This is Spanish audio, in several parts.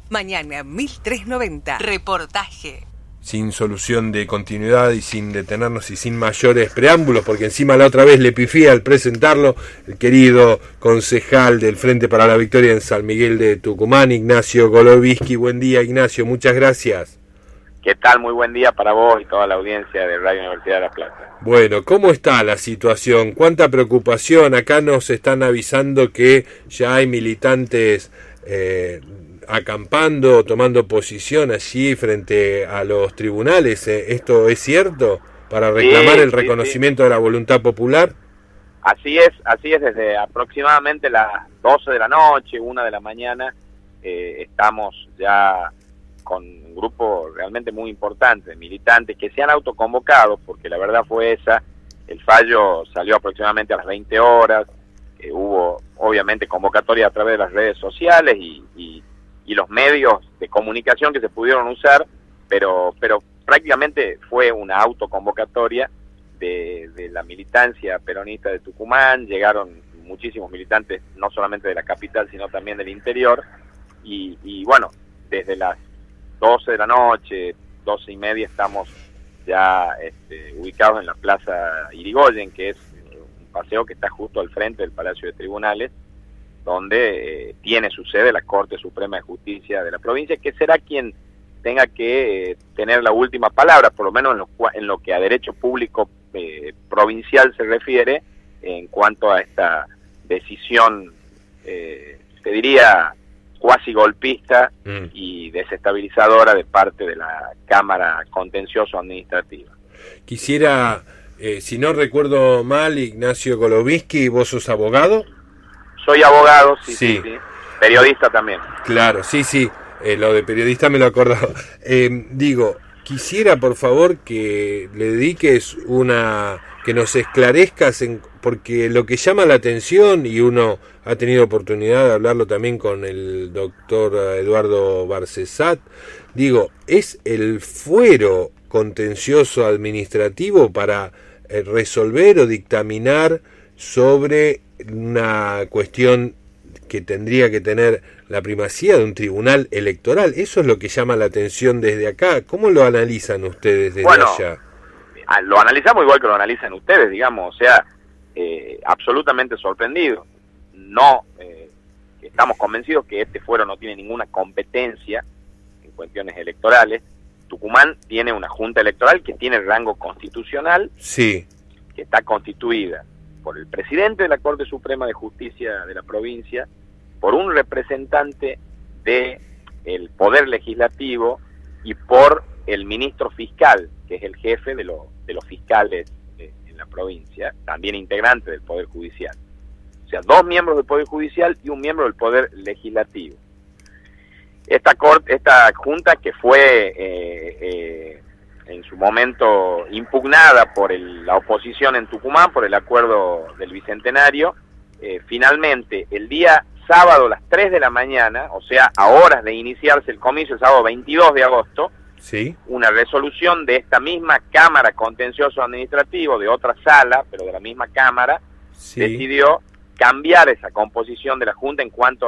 Mañana 1390. Reportaje. Sin solución de continuidad y sin detenernos y sin mayores preámbulos, porque encima la otra vez le pifié al presentarlo, el querido concejal del Frente para la Victoria en San Miguel de Tucumán, Ignacio Goloviski. Buen día, Ignacio, muchas gracias. ¿Qué tal? Muy buen día para vos y toda la audiencia de Radio Universidad de La Plata. Bueno, ¿cómo está la situación? ¿Cuánta preocupación? Acá nos están avisando que ya hay militantes acampando, tomando posición allí frente a los tribunales. ¿Esto es cierto? ¿Para reclamar el reconocimiento de la voluntad popular? Así es, desde aproximadamente las 12 de la noche, 1 de la mañana, estamos ya con un grupo realmente muy importante de militantes que se han autoconvocado, porque la verdad fue esa, el fallo salió aproximadamente a las 20 horas, hubo obviamente convocatoria a través de las redes sociales y los medios de comunicación que se pudieron usar, pero prácticamente fue una autoconvocatoria de la militancia peronista de Tucumán. Llegaron muchísimos militantes, no solamente de la capital, sino también del interior, y bueno, desde las 12 de la noche, 12 y media, estamos ya ubicados en la Plaza Irigoyen, que es un paseo que está justo al frente del Palacio de Tribunales, donde tiene su sede la Corte Suprema de Justicia de la provincia, que será quien tenga que tener la última palabra, por lo menos en lo que a derecho público provincial se refiere, en cuanto a esta decisión, se diría, cuasi golpista y desestabilizadora de parte de la Cámara Contencioso Administrativa. Quisiera, si no recuerdo mal, Ignacio Goloviski, ¿vos sos abogado? Soy abogado, sí. Periodista también. Claro, sí, lo de periodista me lo acordaba. Digo, quisiera por favor que le dediques que nos esclarezcas, porque lo que llama la atención, y uno ha tenido oportunidad de hablarlo también con el doctor Eduardo Barcesat, digo, es el fuero contencioso administrativo para resolver o dictaminar sobre una cuestión que tendría que tener la primacía de un tribunal electoral. Eso es lo que llama la atención desde acá. ¿Cómo lo analizan ustedes desde allá? Lo analizamos igual que lo analizan ustedes, digamos, o sea, absolutamente sorprendido. No, estamos convencidos que este fuero no tiene ninguna competencia en cuestiones electorales. Tucumán tiene una junta electoral que tiene rango constitucional, sí, que está constituida por el presidente de la Corte Suprema de Justicia de la provincia, por un representante del Poder Legislativo y por el ministro fiscal, que es el jefe de los fiscales en la provincia, también integrante del Poder Judicial. O sea, 2 miembros del Poder Judicial y un miembro del Poder Legislativo. Esta junta, que fue en su momento impugnada por la oposición en Tucumán por el acuerdo del Bicentenario, finalmente el día sábado a las 3 de la mañana, o sea, a horas de iniciarse el comicio, el sábado 22 de agosto, ¿sí?, una resolución de esta misma Cámara Contencioso Administrativo, de otra sala, pero de la misma Cámara, sí, decidió cambiar esa composición de la Junta en cuanto a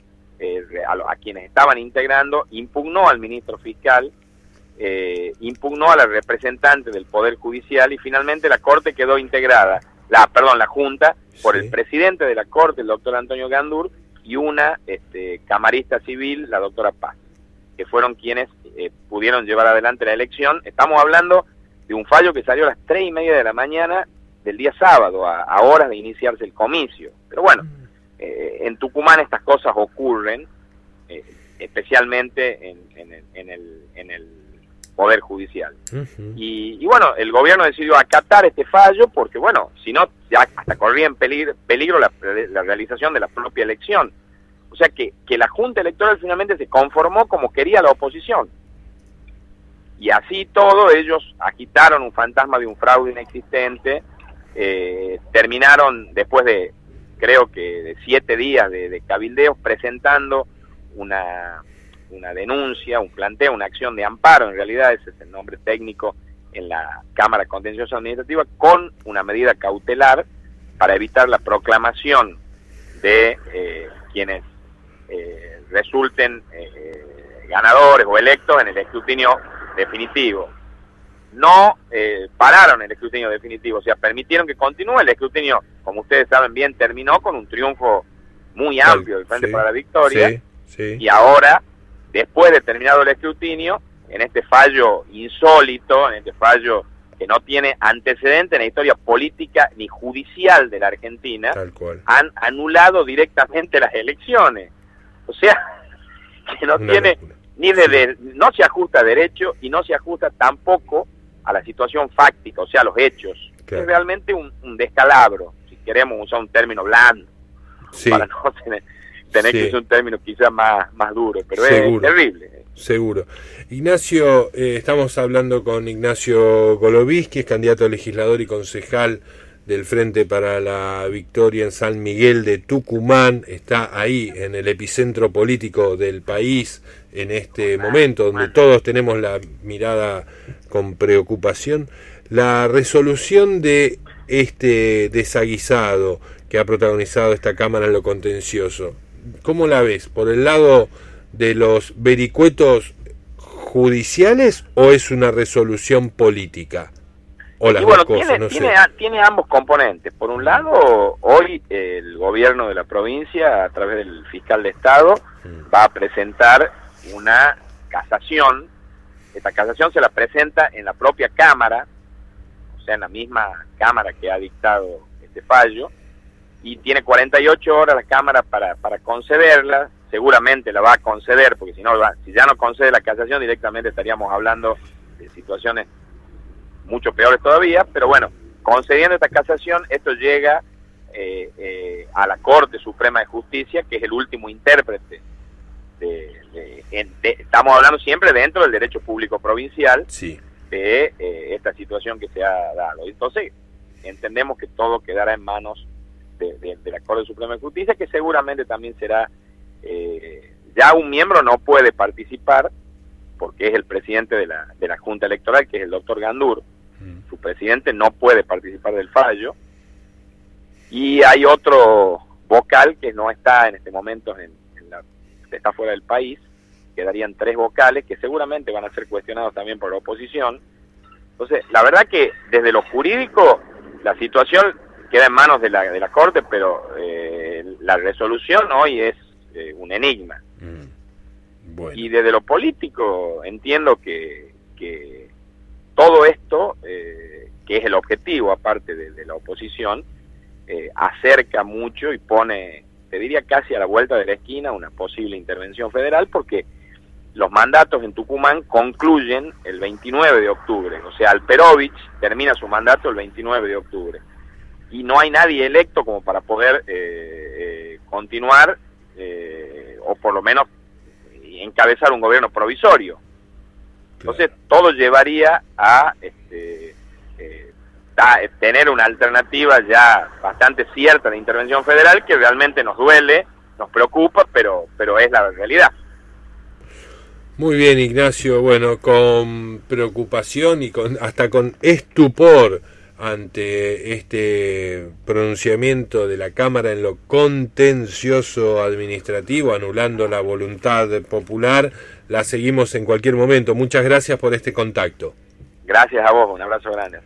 a quienes estaban integrando, impugnó al ministro fiscal, impugnó a la representante del Poder Judicial, y finalmente la Corte quedó integrada, la Junta, por el presidente de la Corte, el doctor Antonio Gandur, y una camarista civil, la doctora Paz, que fueron quienes pudieron llevar adelante la elección. Estamos hablando de un fallo que salió a las 3:30 de la mañana del día sábado, a horas de iniciarse el comicio. Pero bueno, en Tucumán estas cosas ocurren, especialmente en el Poder Judicial. Y bueno, el gobierno decidió acatar este fallo porque, bueno, si no, ya hasta corría en peligro la realización de la propia elección. O sea que la Junta Electoral finalmente se conformó como quería la oposición. Y así todo, ellos agitaron un fantasma de un fraude inexistente, terminaron después de, creo que de 7 días de cabildeos, presentando una denuncia, un planteo, una acción de amparo, en realidad ese es el nombre técnico, en la Cámara Contencioso Administrativa, con una medida cautelar para evitar la proclamación de quienes resulten ganadores o electos en el escrutinio definitivo. No pararon el escrutinio definitivo, o sea, permitieron que continúe el escrutinio, como ustedes saben bien, terminó con un triunfo muy amplio del Frente para la Victoria, y ahora, después de terminado el escrutinio, en este fallo insólito, en este fallo que no tiene antecedente en la historia política ni judicial de la Argentina, han anulado directamente las elecciones. O sea, que no tiene no se ajusta a derecho y no se ajusta tampoco a la situación fáctica, o sea, a los hechos. Es realmente un descalabro, si queremos usar un término blando, para no tener que usar un término quizás más duro, pero es terrible. Seguro. Ignacio, estamos hablando con Ignacio Goloviski, es candidato a legislador y concejal del Frente para la Victoria en San Miguel de Tucumán. Está ahí en el epicentro político del país en este momento, donde todos tenemos la mirada con preocupación. La resolución de este desaguisado que ha protagonizado esta Cámara en lo contencioso, ¿cómo la ves? ¿Por el lado de los vericuetos judiciales o es una resolución política? O las dos cosas, tiene ambos componentes. Por un lado, hoy el gobierno de la provincia, a través del fiscal de Estado, va a presentar una casación. Esta casación se la presenta en la propia Cámara, o sea, en la misma Cámara que ha dictado este fallo, y tiene 48 horas la Cámara para concederla. Seguramente la va a conceder, porque si ya no concede la casación, directamente estaríamos hablando de situaciones mucho peores todavía, pero bueno, concediendo esta casación, esto llega a la Corte Suprema de Justicia, que es el último intérprete. Estamos hablando siempre dentro del derecho público provincial de esta situación que se ha dado. Entonces, entendemos que todo quedará en manos de la Corte Suprema de Justicia, que seguramente también será... ya un miembro no puede participar porque es el presidente de la Junta Electoral, que es el doctor Gandur. Su presidente no puede participar del fallo, y hay otro vocal que no está en este momento está fuera del país. Quedarían 3 vocales que seguramente van a ser cuestionados también por la oposición. Entonces, la verdad que desde lo jurídico la situación queda en manos de la Corte, pero la resolución hoy es un enigma. Bueno. Y desde lo político entiendo que todo esto, que es el objetivo aparte de la oposición, acerca mucho y pone, te diría casi a la vuelta de la esquina, una posible intervención federal, porque los mandatos en Tucumán concluyen el 29 de octubre, o sea, Alperovich termina su mandato el 29 de octubre, y no hay nadie electo como para poder continuar, o por lo menos encabezar un gobierno provisorio. Entonces todo llevaría a tener una alternativa ya bastante cierta de intervención federal, que realmente nos duele, nos preocupa, pero es la realidad. Muy bien, Ignacio. Bueno, con preocupación y hasta con estupor ante este pronunciamiento de la Cámara en lo contencioso administrativo, anulando la voluntad popular, la seguimos en cualquier momento. Muchas gracias por este contacto. Gracias a vos, un abrazo grande.